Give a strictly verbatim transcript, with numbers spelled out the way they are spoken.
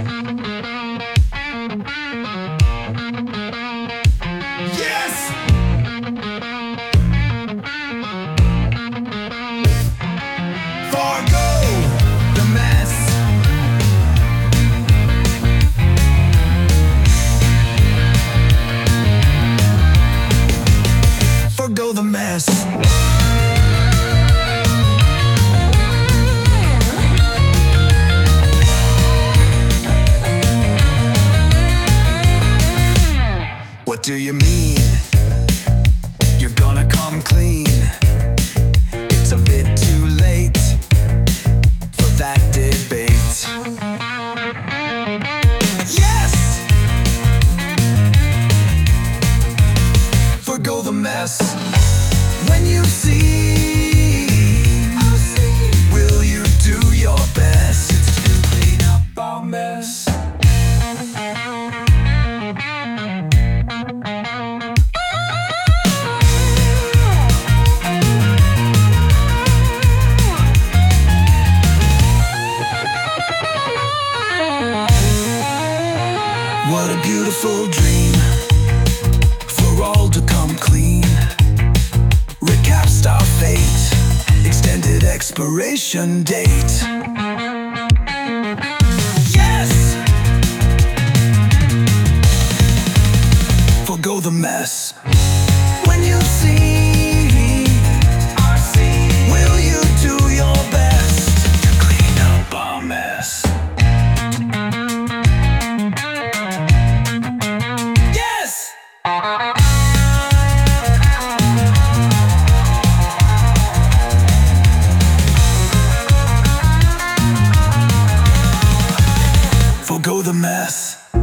Yes! Forgo the mess. Forgo the mess. What do you mean? You're gonna come clean? It's a bit too late for that debate. Yes! Forgo the mess. When you see, will you do your best to clean up our mess? What a beautiful dream for all to come clean. Recaps our fate, extended expiration date. Yes! Forgo the mess. When you see our scene, will you do your best to clean up our mess? Forgo the mess.